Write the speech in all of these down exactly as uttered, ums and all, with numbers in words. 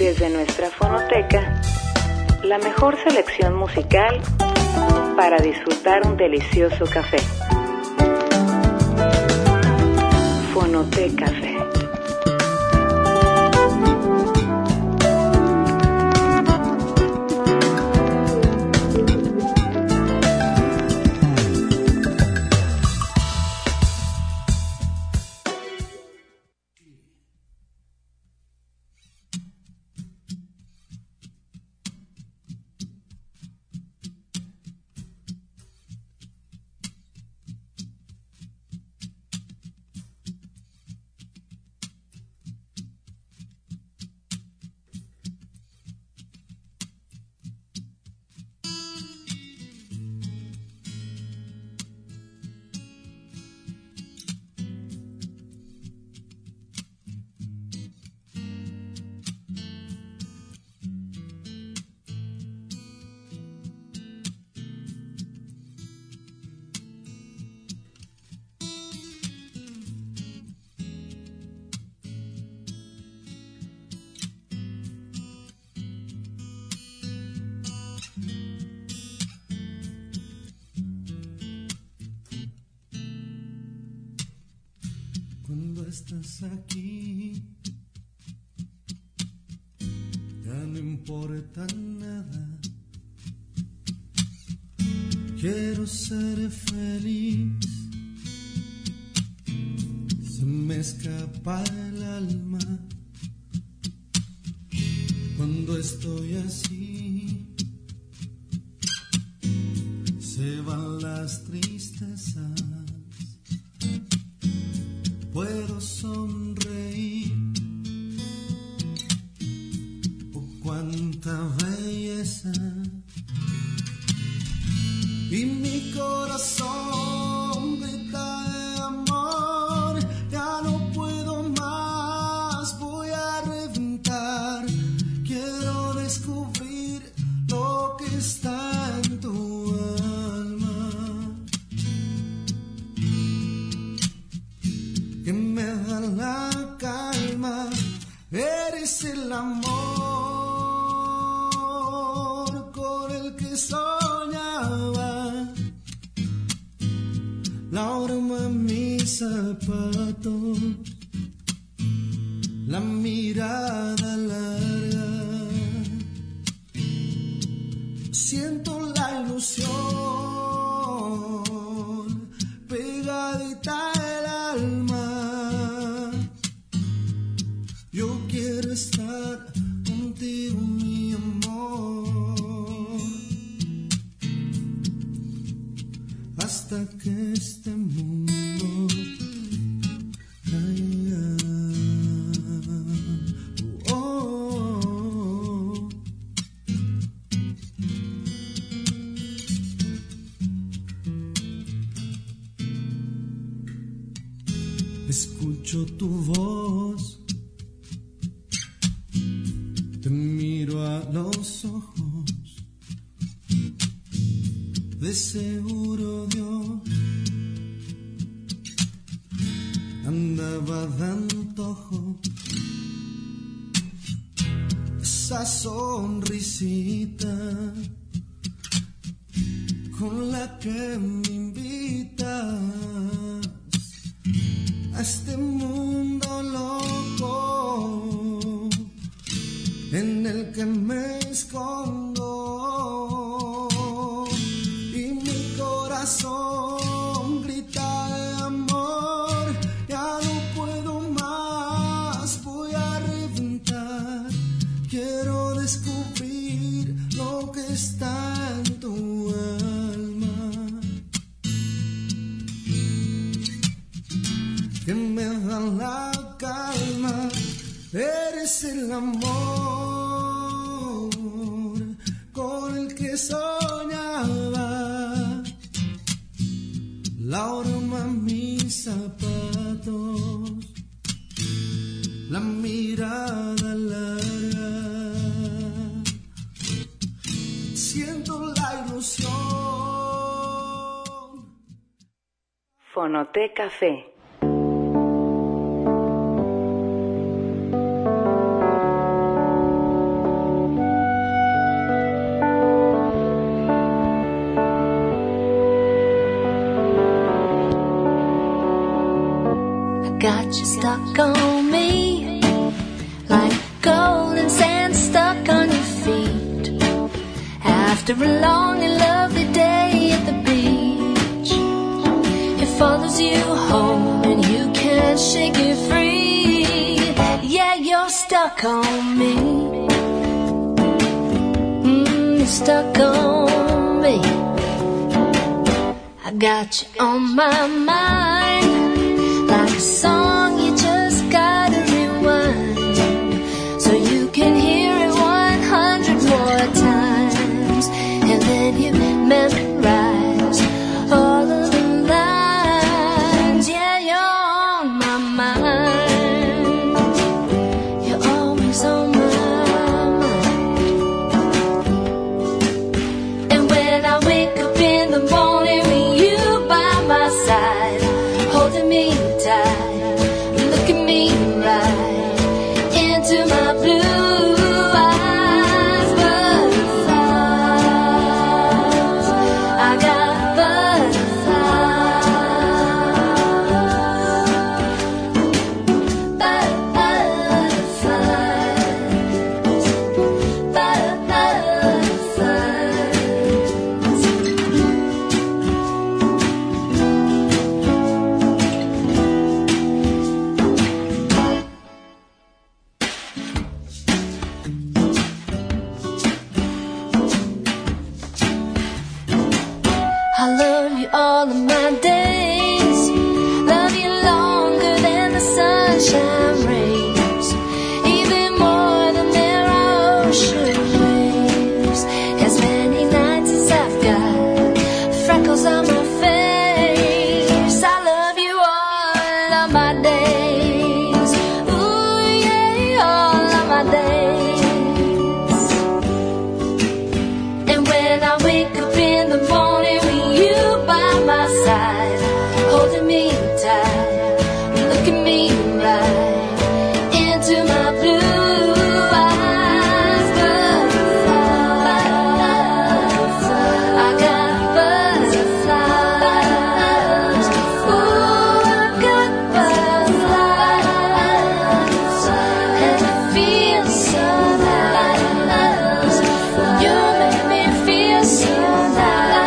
Desde nuestra fonoteca, la mejor selección musical para disfrutar un delicioso café. Fonoteca Café. Cuando estás aquí, ya no importa nada. Quiero ser feliz, se me escapa el alma. Cuando estoy así, se van las tristezas. Puedo sonreír, oh cuánta belleza, y mi corazón grita de amor. Ya no puedo más, voy a reventar. Quiero descubrir lo que está en tu alma, que me da la calma. Eres el amor con el que soñaba, la horma en mis zapatos, la mirada larga. Siento la ilusión pegadita el alma. Yo quiero estar contigo, mi amor, hasta que este mundo caiga. Oh, oh, oh. Escucho tu voz, te miro a los ojos, de seguro Dios andaba de antojo. Esa sonrisita con la que me invitas a este mundo loco en el que me escondo, y mi corazón grita de amor. Ya no puedo más, voy a reventar. Quiero descubrir lo que está en tu alma, que me da la calma. Eres el amor con el que soñaba, la horma en mis zapatos, la mirada larga. Siento la ilusión. Fonoteca Café. you stuck on me, like golden sand stuck on your feet. After a long and lovely day at the beach, it follows you home and you can't shake it free. Yeah, you're stuck on me. Mm, you're stuck on me. I got you on my mind, like a song you just gotta rewind, so you can hear it one hundred more times, and then you memorize all of the lines. Yeah, you're on my mind, you're always on my mind. And when I wake up in the morning with you by my side, holding me tight, looking me right into my blue eyes. Butterflies, I got butterflies, butterflies, butterflies. I love you all of my days, love you longer than the sunshine rays, even more than there are ocean waves. As many nights as I've got freckles on my face, I love you all of my days. Ooh, yeah, all of my days. And when I wake up in the morning with you by my side, holding me tight, looking me right into my blue eyes. Butterflies, I got butterflies. Ooh, I got butterflies, and it feels so nice. You make me feel so nice.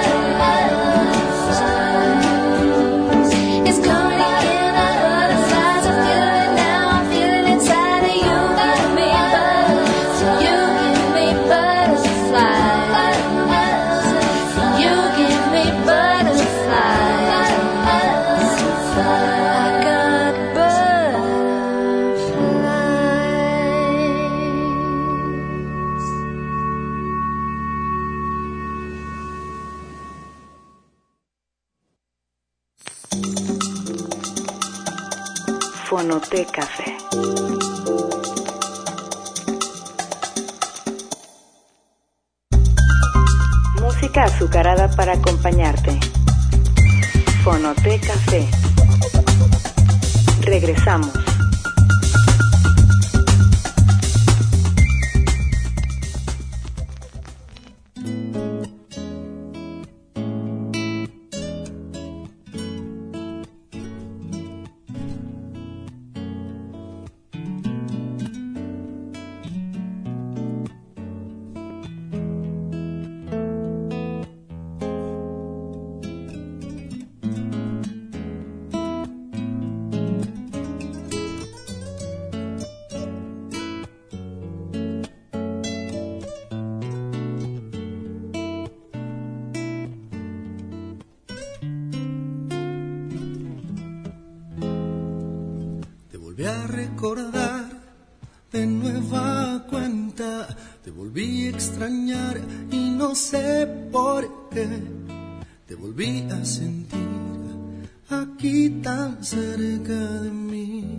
It's coming again, my butterflies. I feel it now, I feel it inside of you. Give me butterflies, you give me butterflies. You give me butterflies. I got butterflies. Fonoteca Café. Música azucarada para acompañarte. Fonoteca Café. Regresamos. Volví a recordar de nueva cuenta, te volví a extrañar y no sé por qué. Te volví a sentir aquí tan cerca de mí.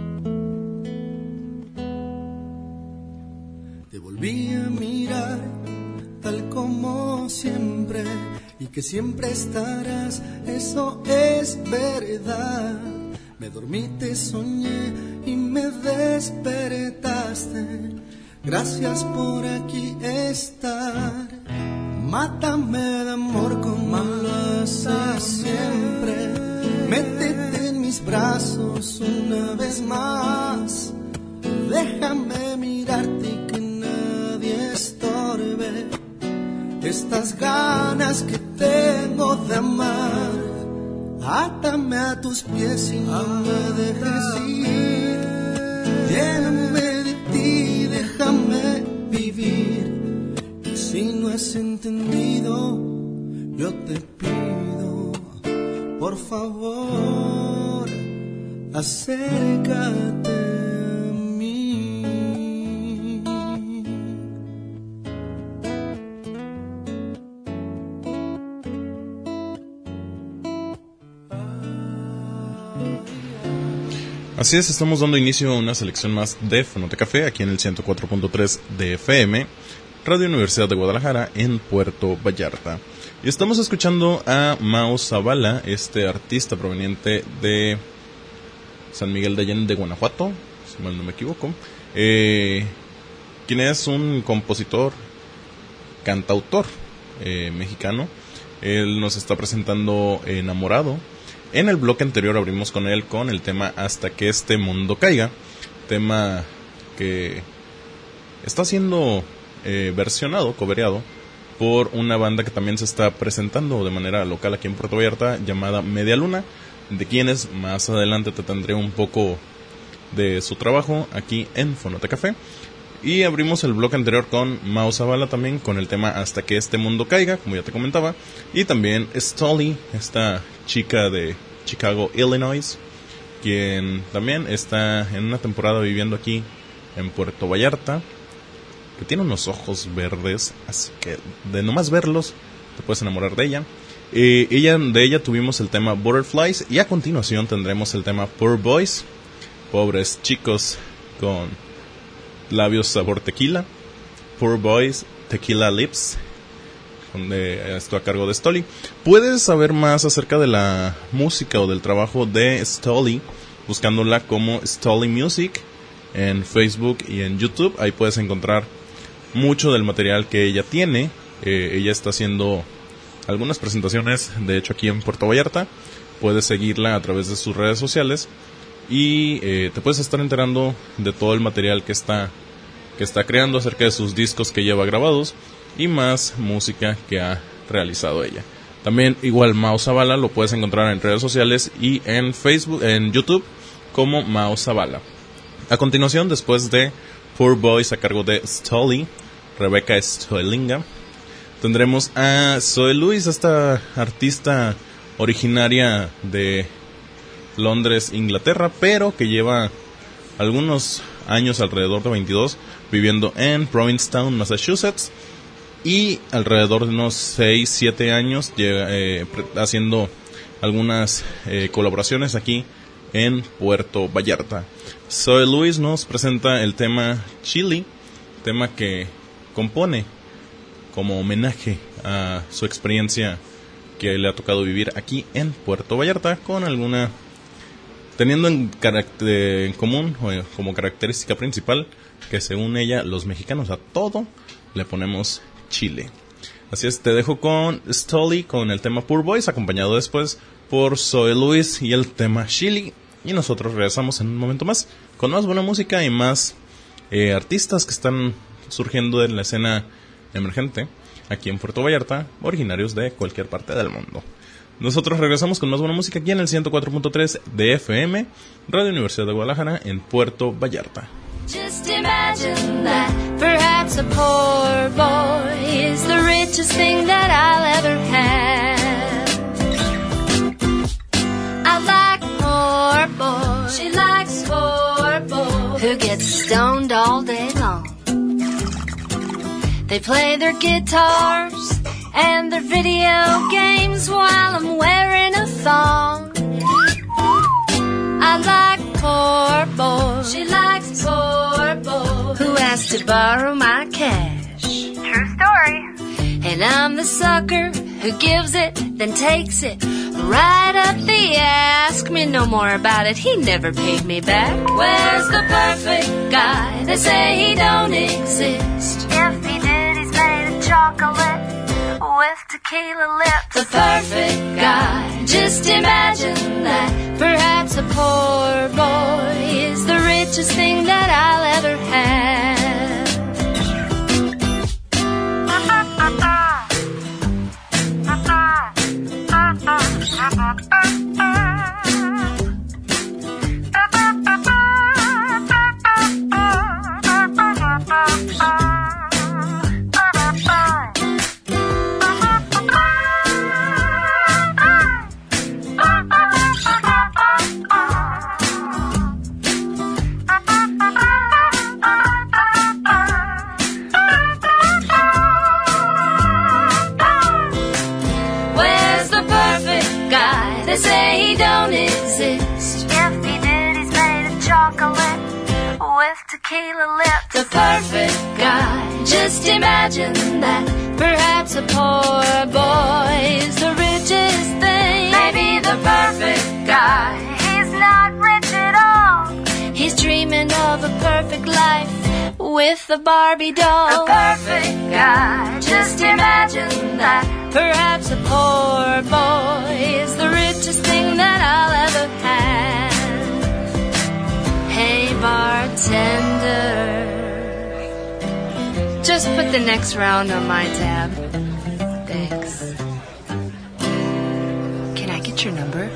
Te volví a mirar tal como siempre y que siempre estarás, eso es verdad. Me dormí, te soñé y me despertaste. Gracias por aquí estar. Mátame de amor como lo haces siempre. Métete en mis brazos una vez más. Déjame mirarte y que nadie estorbe estas ganas que tengo de amar. Átame a tus pies y no me dejes ir. Lléname de ti, déjame vivir. Y si no has entendido, yo te pido, por favor, acércate a mí. Así es, estamos dando inicio a una selección más de Fonoteca Café aquí en el ciento cuatro punto tres de F M, Radio Universidad de Guadalajara en Puerto Vallarta. Y estamos escuchando a Mao Zavala, este artista proveniente de San Miguel de Allende, Guanajuato, si mal no me equivoco, eh, quien es un compositor, cantautor eh, mexicano. Él nos está presentando Enamorado. En el bloque anterior abrimos con él con el tema Hasta que este mundo caiga, tema que está siendo eh, versionado, cobereado por una banda que también se está presentando de manera local aquí en Puerto Vallarta, llamada Media Luna, de quienes más adelante te tendré un poco de su trabajo aquí en Fonoteca Café. Y abrimos el bloque anterior con Mao Zavala también, con el tema Hasta que este mundo caiga, como ya te comentaba. Y también Stolly, esta chica de Chicago, Illinois, quien también está en una temporada viviendo aquí en Puerto Vallarta, que tiene unos ojos verdes, así que de nomás verlos te puedes enamorar de ella. Eh, ella de ella tuvimos el tema Butterflies, y a continuación tendremos el tema Poor Boys, pobres chicos con labios sabor tequila, Poor Boys, Tequila Lips, donde esto a cargo de Stolly. Puedes saber más acerca de la música o del trabajo de Stolly buscándola como Stolly Music en Facebook y en YouTube. Ahí puedes encontrar mucho del material que ella tiene. Eh, ella está haciendo algunas presentaciones, de hecho, aquí en Puerto Vallarta. Puedes seguirla a través de sus redes sociales y eh, te puedes estar enterando de todo el material que está que está creando, acerca de sus discos que lleva grabados y más música que ha realizado ella. También igual Mao Zavala lo puedes encontrar en redes sociales y en Facebook, en YouTube como Mao Zavala. A continuación, después de Poor Boys a cargo de Stolly, Rebeca Stoelinga, tendremos a Zoe Luis, esta artista originaria de Londres, Inglaterra, pero que lleva algunos años, alrededor de veintidós, viviendo en Provincetown, Massachusetts, y alrededor de unos seis, siete años llega, eh, haciendo algunas eh, colaboraciones aquí en Puerto Vallarta. Zoe Luis nos presenta el tema Chili, tema que compone como homenaje a su experiencia que le ha tocado vivir aquí en Puerto Vallarta, con alguna, teniendo en, carácter, en común o como característica principal que, según ella, los mexicanos a todo le ponemos chile. Así es, te dejo con Stolly con el tema Poor Boys, acompañado después por Zoe Luis y el tema Chili, y nosotros regresamos en un momento más con más buena música y más eh, artistas que están surgiendo en la escena emergente aquí en Puerto Vallarta, originarios de cualquier parte del mundo. Nosotros regresamos con más buena música aquí en el ciento cuatro punto tres de F M, Radio Universidad de Guadalajara en Puerto Vallarta. Just imagine that perhaps a poor boy is the richest thing that I'll ever have. I like poor boys, she likes poor boys, who get stoned all day long. They play their guitars and their video games while I'm wearing a thong. I like poor boys, she likes poor boys, who has to borrow my cash. True story. And I'm the sucker who gives it, then takes it right up the ass. Ask me no more about it, he never paid me back. Where's the perfect guy? They say he don't exist. If he did, he's made of chocolate with tequila lips. The perfect guy Just imagine that perhaps a poor boy is the richest thing that I'll ever have. They say he don't exist. If he did, he's made of chocolate with tequila lips. The perfect guy. Just imagine that. Perhaps a poor boy is the richest thing. Maybe the perfect guy. He's not rich at all. He's dreaming of a perfect life with a Barbie doll. A perfect guy. Just imagine that. Perhaps a poor boy is the richest thing that I'll ever have. Hey bartender, just put the next round on my tab. Thanks. Can I get your number?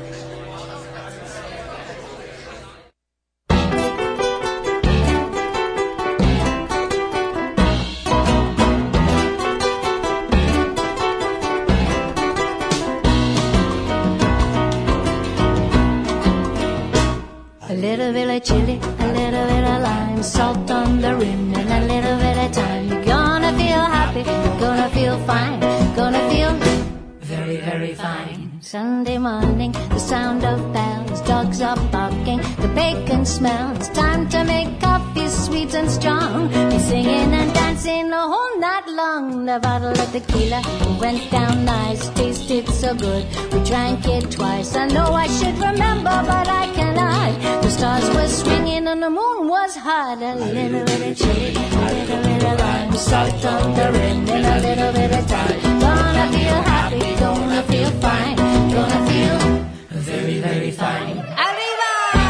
A little bit of chili, a little bit of lime, salt on the rim, and a little bit of time. You're gonna feel happy, you're gonna feel fine, gonna feel very, very fine. Sunday morning, the sound of bells, dogs are barking, the bacon smells. Time to make coffee sweet and strong. Be singing and dancing the whole night long. The bottle of tequila went down nice, tasted so good. We drank it twice. I know I should remember, but I cannot. The stars were swinging and the moon was hot. A little bit of chili, a little bit of lime, salt on the rim, and a little bit of time. Gonna feel happy, gonna feel fine, gonna feel very, very fine. Arriba!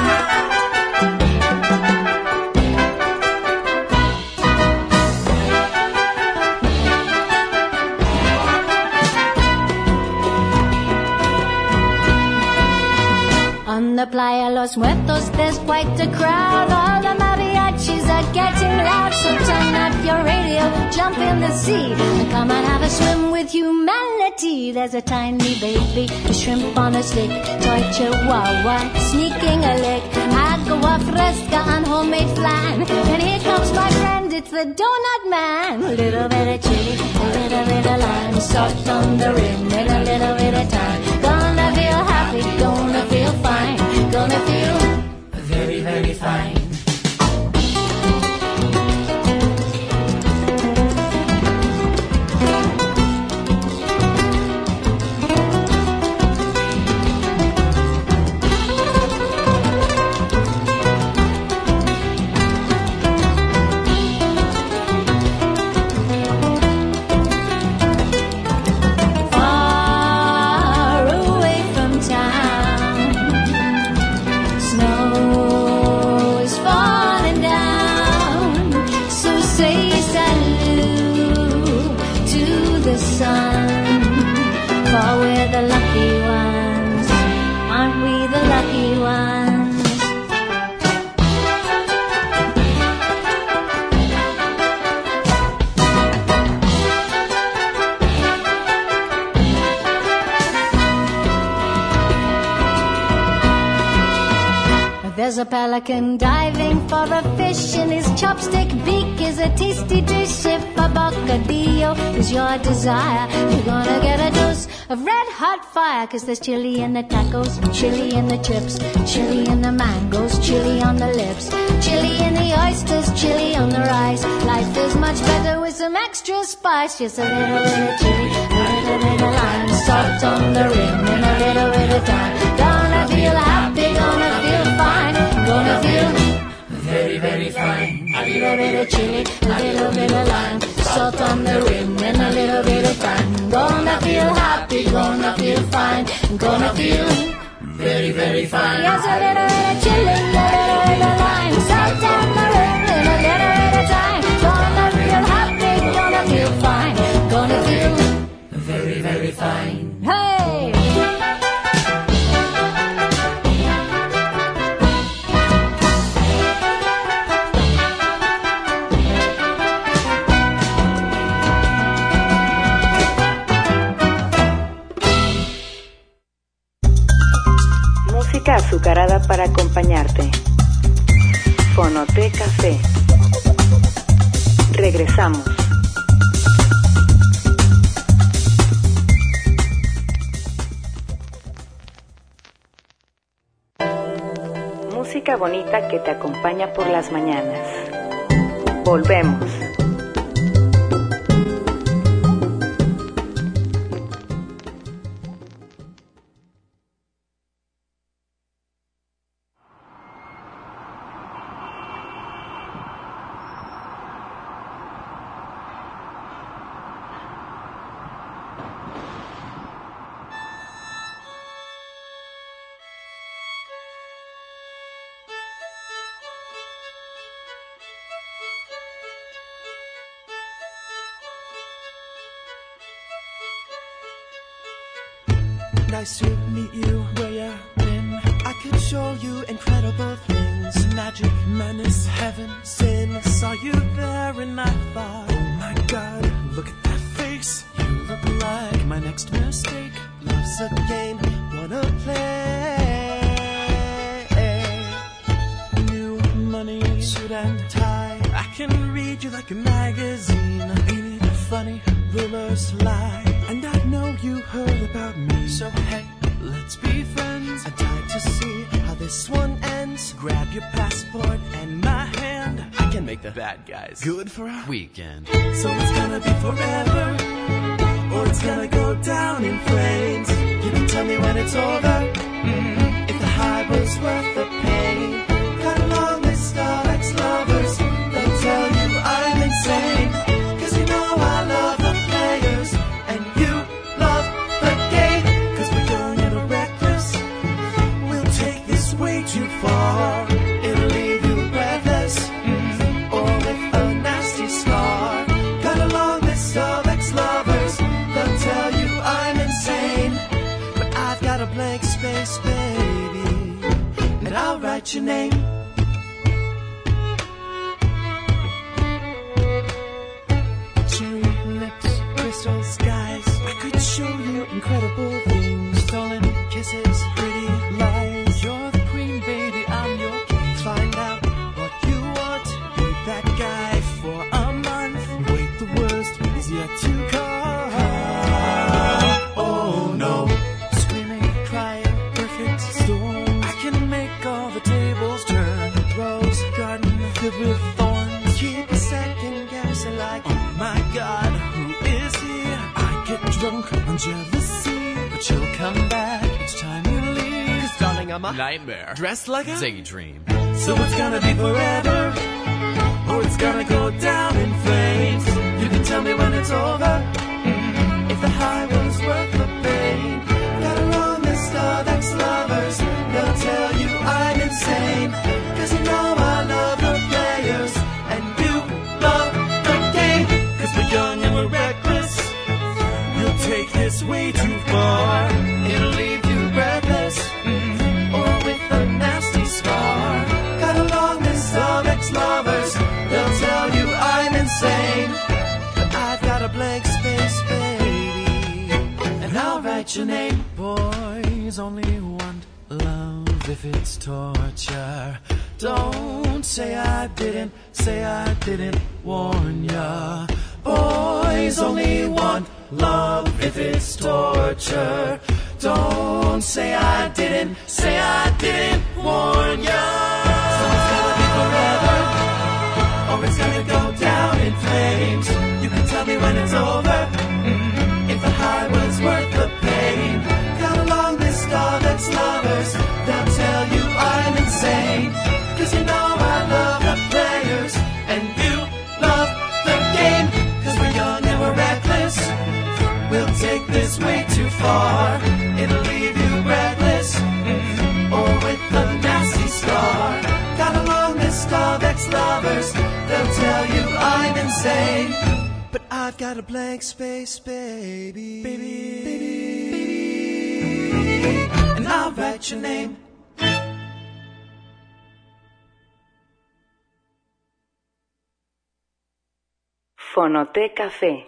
On the Playa Los Muertos, there's quite a crowd. All the mariachis are getting loud. So turn up your radio, jump in the sea, and come and have a swim with humanity. There's a tiny baby, a shrimp on a stick, toy chihuahua, sneaking a lick, agua fresca on homemade flan. And here comes my friend, it's the donut man. A little bit of chili, a little bit of lime, salt on the rim, and a little bit of time. Gonna feel happy, gonna feel fine, gonna feel very, very fine. There's a pelican diving for a fish, and his chopstick beak is a tasty dish. If a bocadillo is your desire, you're gonna get a dose of red hot fire. Cause there's chili in the tacos, chili in the chips, chili in the mangoes, chili on the lips, chili in the oysters, chili on the rice. Life is much better with some extra spice. Just a little bit of chili, a little bit of lime, salt on the rim, and a little bit of thyme. Gonna feel happy, gonna feel fine, gonna feel very, very fine. A little bit of chili, a little bit of lime, salt on the rim, and a little bit of thyme. Gonna feel happy, gonna feel fine, gonna feel very, very fine. Yes, a little bit of chili, a little bit of lime, salt on the rim, and a little bit of thyme. Gonna feel happy, gonna feel fine, gonna feel very, very fine. Hey! Música azucarada para acompañarte. Fonoteca C. Regresamos. Música bonita que te acompaña por las mañanas. Volvemos. Nice to meet you where you've been. I could show you incredible things. Magic, menace, heaven, sin. Saw you there and I thought, oh my God, look at that face. You look like my next mistake. Love's a game, wanna play. New money, suit and tie. I can read you like a magazine. Ain't it funny? Rumors lie. And I know you heard about me. So hey, let's be friends. I'd like to see how this one ends. Grab your passport and my hand. I can make the bad guys good for a weekend. So it's gonna be forever, or it's gonna go down in flames. You can tell me when it's over, mm-hmm. If the high was worth the pain. Got a long list of ex-lovers. They'll tell you I'm insane. Cause you know I love the players and you love the game. Cause we're young and reckless. We'll take this way too far. It'll leave you breathless, mm-hmm. Or with a nasty scar. Got a long list of ex-lovers. They'll tell you I'm insane. But I've got a blank space, baby, and I'll write your name. Cherry lips, crystal skies. I could show you incredible things. Stolen kisses, pretty lies. You're the queen, baby, I'm your king. Find out what you want. Be that guy for a month. Wait, the worst is yet to come. Oh no. Screaming, crying, perfect storm. I can make all the tables turn. Rose garden filled with thorns. Keep a second guessing like, oh my God, who is he? I get drunk on jealousy, but you'll come back each time you leave. Cause darling, I'm a nightmare dressed like a daydream. So it's gonna be forever, or it's gonna go down in flames. You can tell me when it's over, mm-hmm. If the high was worth the pain. Got a long list of ex-lovers. They'll tell you I'm insane. Cause you know I love the players and you love the game. Cause we're young and we're reckless. We'll take this way too far. It'll leave you breathless, mm-hmm. Or with a nasty scar. Got a long list of ex-lovers. They'll tell you I'm insane. But I've got a blank space, baby, and I'll write your name. Boys only want love if it's torture. Don't say I didn't, say I didn't warn ya. Boys only want love if it's torture. Don't say I didn't, say I didn't warn ya. So it's gonna be forever, or it's gonna go down in flames. You can tell me when it's over, mm-hmm. If the high was worth the pain. Got a long list of ex-lovers. They'll tell you I'm insane. Cause you know I love the ex-lovers, they'll tell you I'm insane. But I've got a blank space, baby, baby, baby, and I'll write your name. Fonoteca Fe.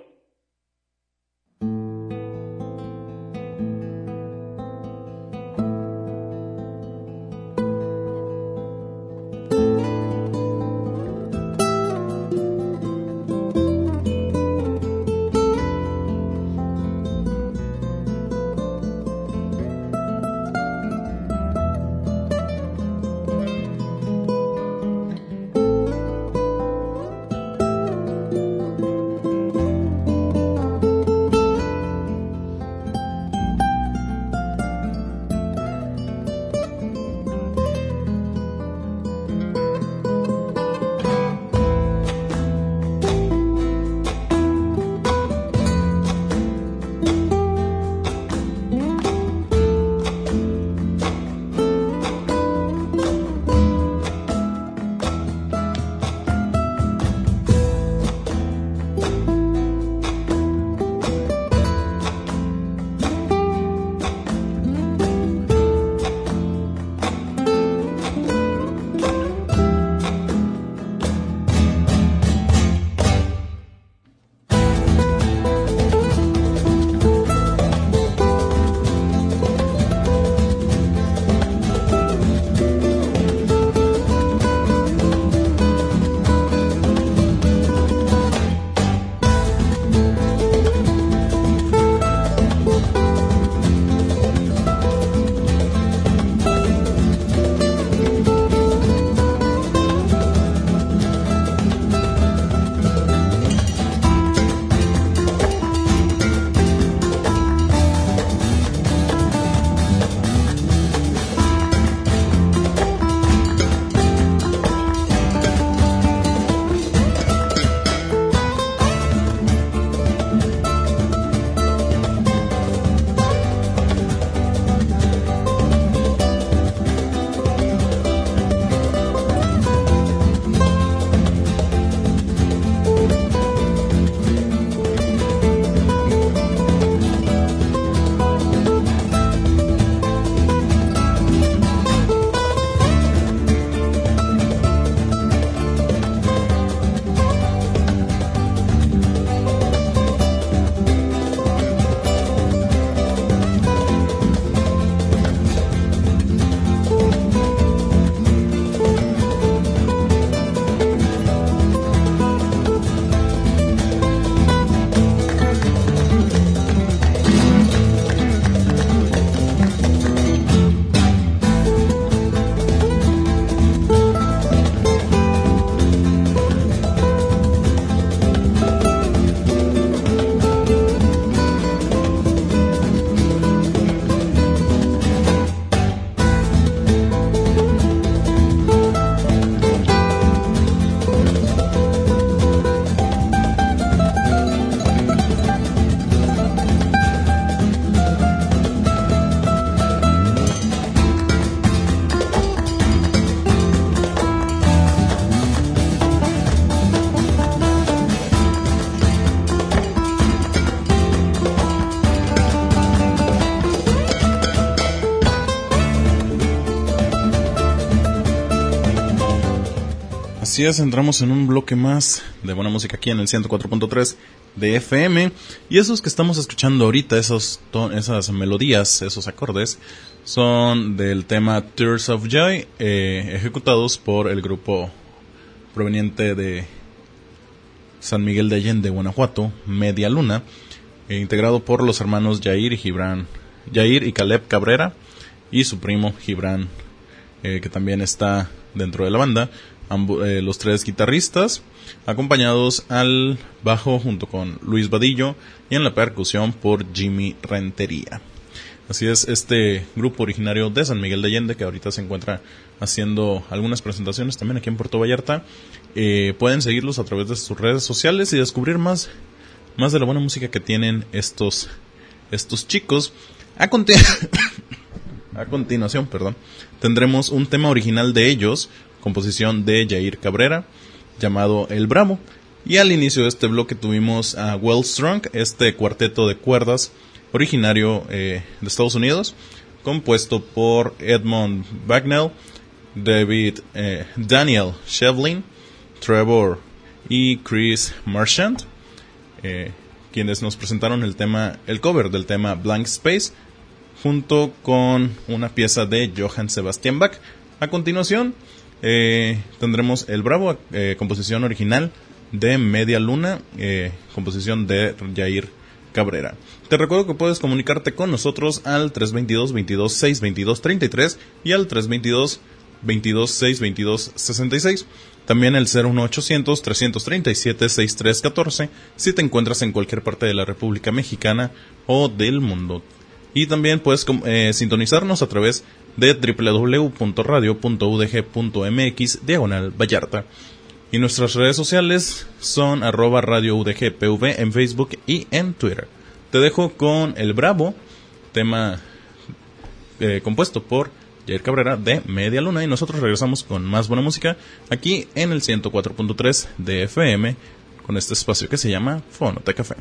Así es, entramos en un bloque más de buena música aquí en el ciento cuatro punto tres de F M. Y esos que estamos escuchando ahorita, esos ton, esas melodías, esos acordes, son del tema Tears of Joy, eh, ejecutados por el grupo proveniente de San Miguel de Allende, Guanajuato, Media Luna, eh, integrado por los hermanos Jair y Gibran, Jair y Caleb Cabrera, y su primo Gibran, eh, que también está dentro de la banda. Ambo, eh, los tres guitarristas, acompañados al bajo junto con Luis Vadillo y en la percusión por Jimmy Rentería. Así es, este grupo originario de San Miguel de Allende, que ahorita se encuentra haciendo algunas presentaciones también aquí en Puerto Vallarta. Eh, pueden seguirlos a través de sus redes sociales y descubrir más, más de la buena música que tienen estos, estos chicos. A, continu- a continuación, perdón, tendremos un tema original de ellos composición de Yair Cabrera, llamado El Bravo. Y al inicio de este bloque tuvimos a Well Strung, este cuarteto de cuerdas originario eh, de Estados Unidos, compuesto por Edmond Bagnell, David eh, Daniel Shevlin, Trevor y Chris Marchand, eh, quienes nos presentaron el tema, el cover del tema Blank Space, junto con una pieza de Johann Sebastian Bach. A continuación eh, tendremos El Bravo, eh, composición original de Media Luna, eh, composición de Yair Cabrera. Te recuerdo que puedes comunicarte con nosotros al tres dos dos, veintidós, seiscientos veintidós, treinta y tres y al tres dos dos, veintidós, seiscientos veintidós, sesenta y seis. También el cero uno ochocientos, trescientos treinta y siete, sesenta y tres catorce si te encuentras en cualquier parte de la República Mexicana o del mundo. Y también puedes eh, sintonizarnos a través de doble u doble u doble u punto radio punto u d g punto m x diagonal Vallarta. Y nuestras redes sociales son arroba radio U D G P V en Facebook y en Twitter. Te dejo con El Bravo, tema eh, compuesto por Yair Cabrera de Media Luna, y nosotros regresamos con más buena música aquí en el ciento cuatro punto tres de F M con este espacio que se llama Fonoteca Café.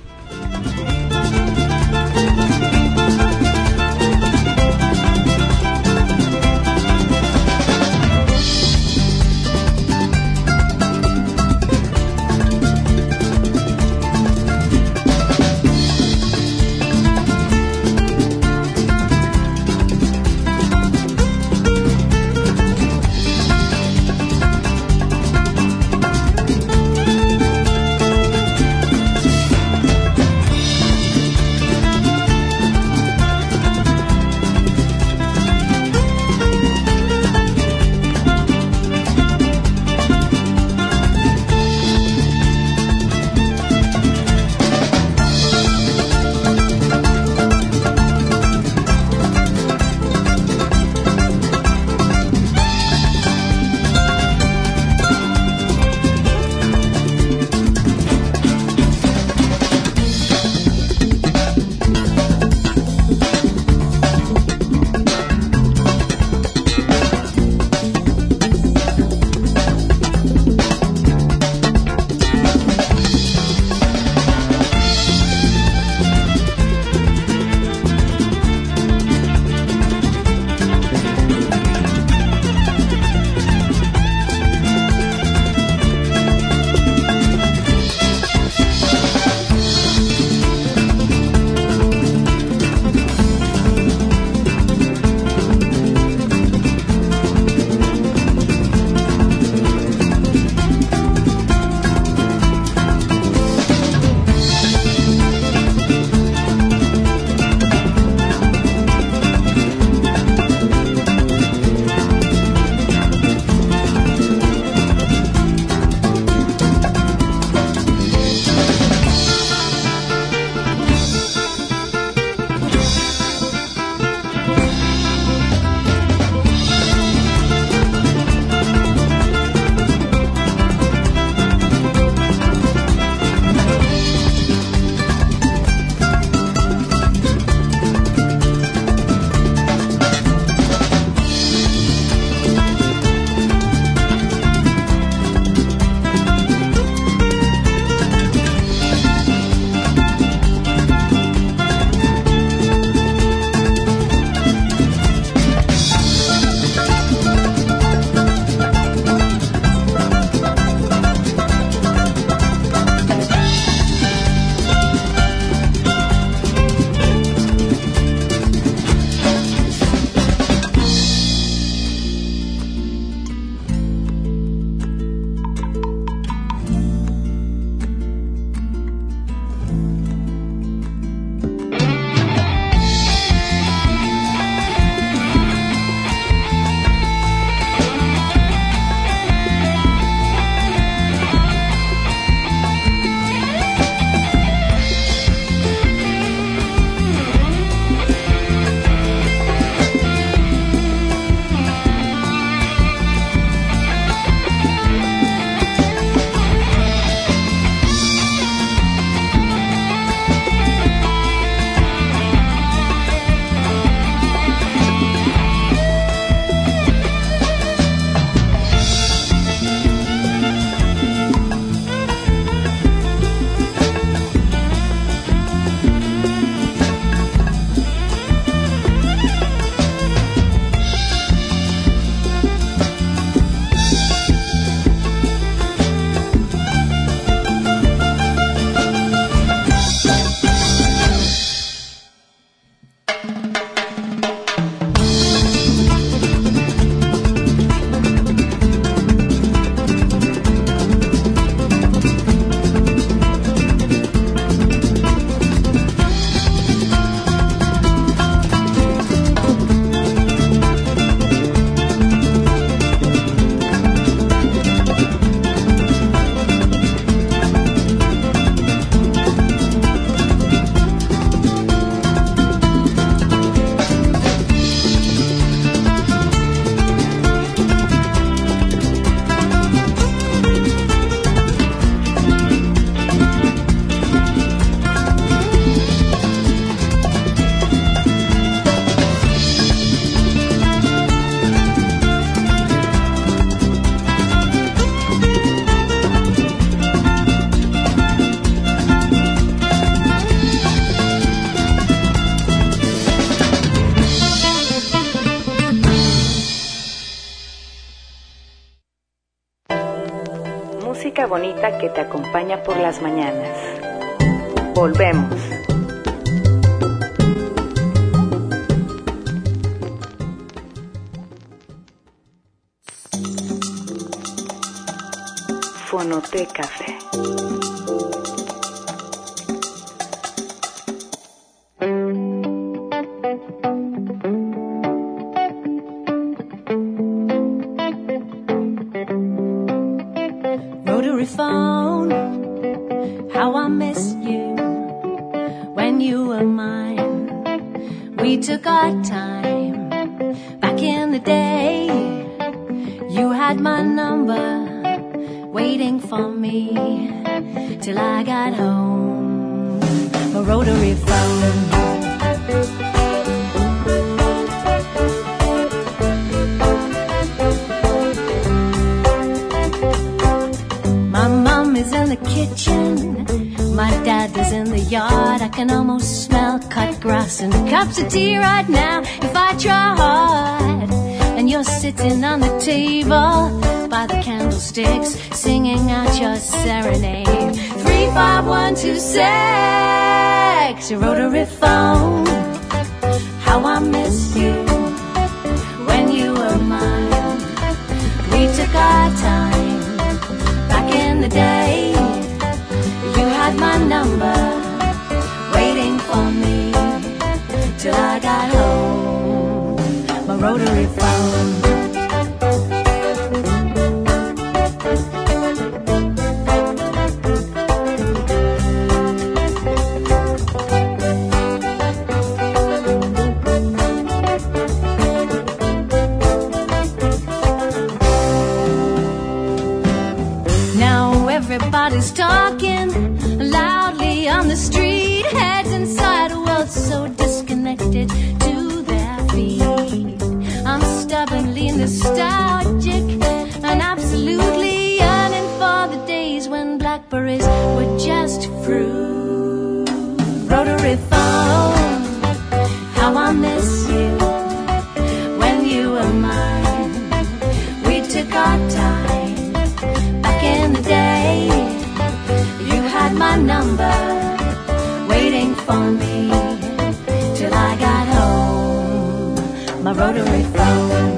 música bonita que te acompaña por las mañanas. Volvemos. Fonoteca Café. Rotary phone, how I miss you when you were mine. We took our time back in the day. You had my number, waiting for me till I got home. A rotary phone. My mom is in the kitchen, my dad is in the yard. I can almost smell cut grass and cups of tea right now if I try hard. And you're sitting on the table by the candlesticks, singing out your serenade. Three, five, one, two, six. A rotary phone. How I miss you when you were mine. We took our time back in the day. You had my number, waiting for me till I got home. My rotary phone. Everybody's talking loudly on the street, heads inside a world so disconnected to their feet. I'm stubbornly nostalgic and absolutely yearning for the days when blackberries were just fruit. Rotary phone, how I miss you when you were mine. We took our time back in the day. You had my number, waiting for me till I got home. My rotary phone.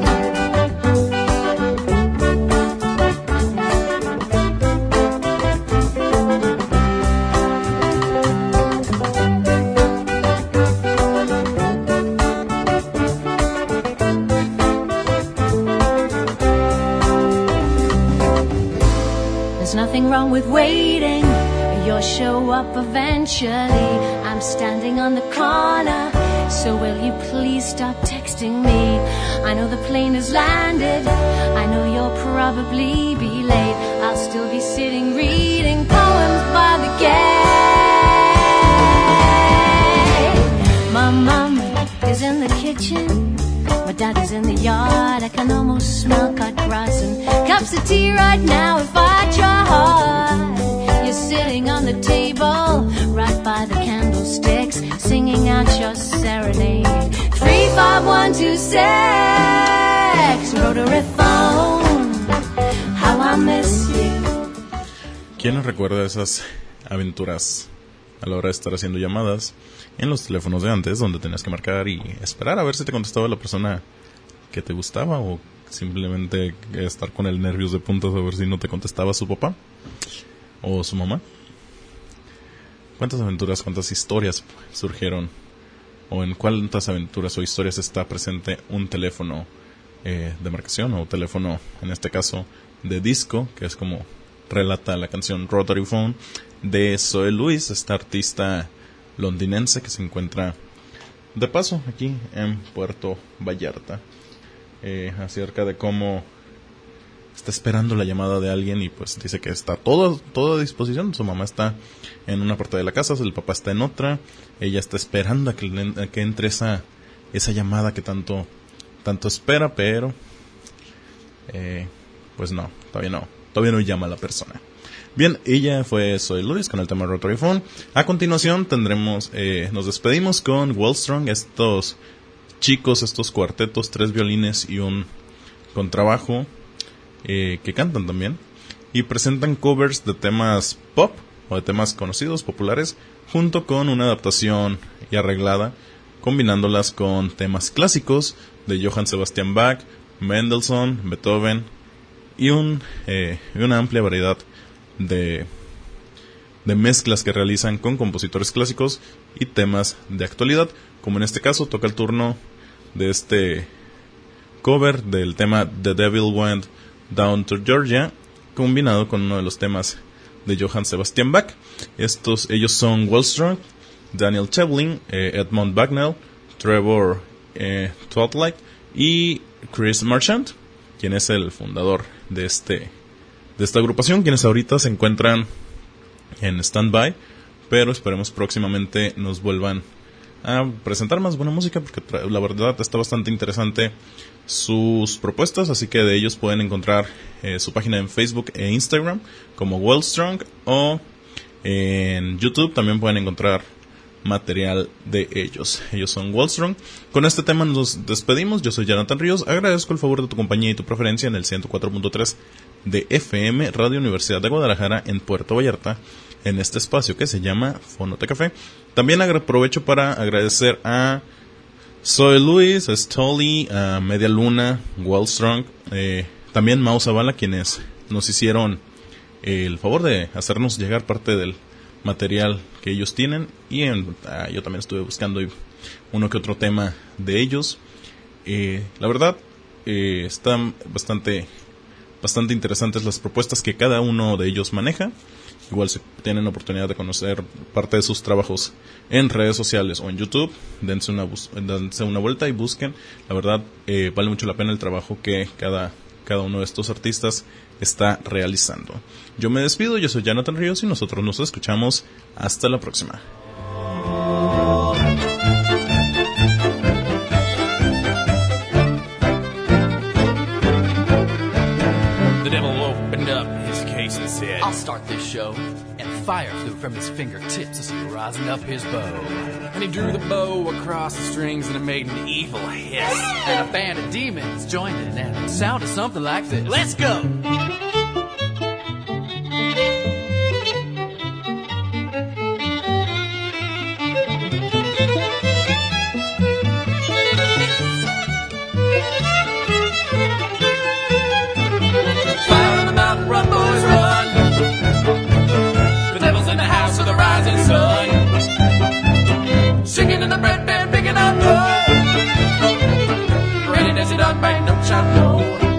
Nothing wrong with waiting, you'll show up eventually. I'm standing on the corner, so will you please stop texting me? I know the plane has landed, I know you'll probably be late. I'll still be sitting reading poems by the gate. My mom is in the kitchen, my dad is in the yard. I can almost smell cut grass and cups of tea right now if I try hard. You're sitting on the table right by the candlesticks, singing out your serenade. Three, five, one, two, six. Rotary phone. How I miss you. ¿Quién nos recuerda esas aventuras a la hora de estar haciendo llamadas en los teléfonos de antes, donde tenías que marcar y esperar a ver si te contestaba la persona que te gustaba, o simplemente estar con el nervios de punta a ver si no te contestaba su papá o su mamá? ¿Cuántas aventuras, cuántas historias surgieron, o en cuántas aventuras o historias está presente un teléfono eh, de marcación, o teléfono, en este caso, de disco, que es como relata la canción Rotary Phone de Zoe Lewis, esta artista londinense que se encuentra de paso aquí en Puerto Vallarta, eh, acerca de cómo está esperando la llamada de alguien y pues dice que está todo, todo a disposición. Su mamá está en una parte de la casa, el papá está en otra, ella está esperando a que, a que entre esa, esa llamada que tanto, tanto espera, pero eh, pues no, todavía no, todavía no llama a la persona. Bien, ella fue Zoe Lewis con el tema Rotary Phone. A continuación tendremos, eh, nos despedimos con Wellstrong, estos chicos, estos cuartetos, tres violines y un contrabajo, eh, que cantan también. y presentan covers de temas pop o de temas conocidos, populares, junto con una adaptación y arreglada, combinándolas con temas clásicos de Johann Sebastian Bach, Mendelssohn, Beethoven y, un, eh, y una amplia variedad de, de mezclas que realizan con compositores clásicos y temas de actualidad, como en este caso toca el turno de este cover del tema The Devil Went Down to Georgia, combinado con uno de los temas de Johann Sebastian Bach. Estos, ellos son Wallström, Daniel Chevlin, eh, Edmund Bagnell, Trevor eh, Twilight y Chris Marchant, quien es el fundador de este de esta agrupación, quienes ahorita se encuentran en stand-by, pero esperemos próximamente nos vuelvan a presentar más buena música, porque tra- la verdad está bastante interesante sus propuestas, así que de ellos pueden encontrar eh, su página en Facebook e Instagram como Wallström, o en YouTube también pueden encontrar material de ellos. Ellos son Wallström. Con este tema nos despedimos. Yo soy Jonathan Ríos. Agradezco el favor de tu compañía y tu preferencia en el ciento cuatro punto tres de F M, Radio Universidad de Guadalajara, en Puerto Vallarta, en este espacio que se llama Fonoteca Café. También aprovecho para agradecer a Zoe Luis, a Stolly, a Media Luna, Wallström, eh, también Mau Zavala, quienes nos hicieron el favor de hacernos llegar parte del material que ellos tienen, y en, ah, yo también estuve buscando uno que otro tema de ellos. Eh, la verdad, eh, están bastante, bastante interesantes las propuestas que cada uno de ellos maneja. Igual si tienen oportunidad de conocer parte de sus trabajos en redes sociales o en YouTube, dense una, bus- dense una vuelta y busquen. La verdad, eh, vale mucho la pena el trabajo que cada, cada uno de estos artistas está realizando. Yo me despido, yo soy Jonathan Ríos y nosotros nos escuchamos hasta la próxima. The devil opened up his case and said, I'll start this show. And fire flew from his fingertips as he rising up his bow. and he drew the bow across the strings and it made an evil hiss. And a band of demons joined in and it sounded something like this. Let's go! Fire on the mountain, run boys, run. The devil's in the house of the rising sun. Singing in the bread band, picking up dough. Ready as it done, bang, no chop, no.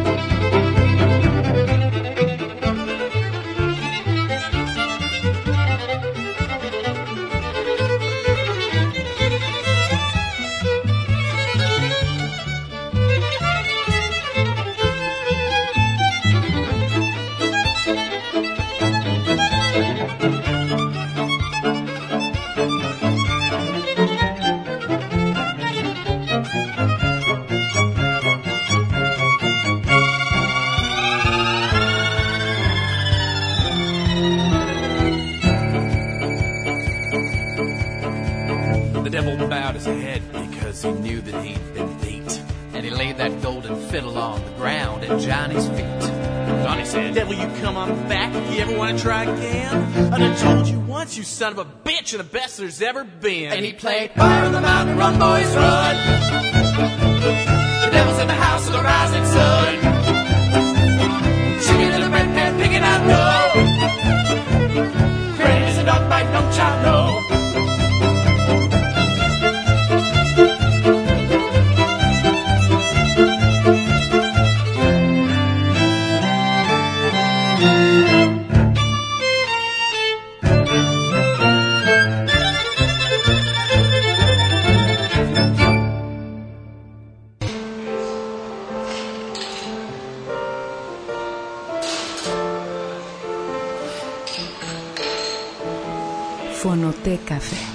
The devil bowed his head because he knew that he'd been beat. And he laid that golden fiddle on the ground at Johnny's feet. Johnny said, "Devil, you come on back. You ever want to try again? I done told you once, you son of a bitch, and the best there's ever been." And he played Fire on the Mountain, Run Boys Run. The devil's in the house of the rising sun. Singing in the red pan, picking out dough. Crazy as a dog bite, don't chop no. Fonoteca Café.